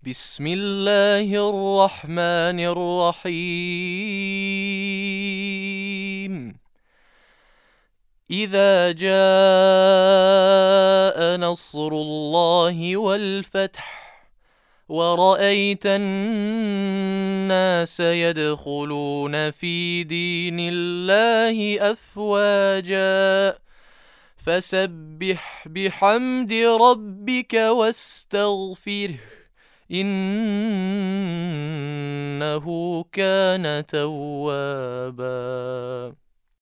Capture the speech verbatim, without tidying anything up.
بسم الله الرحمن الرحيم. إذا جاء نصر الله والفتح ورأيت الناس يدخلون في دين الله أفواجا فسبح بحمد ربك واستغفره إنه كان توابا.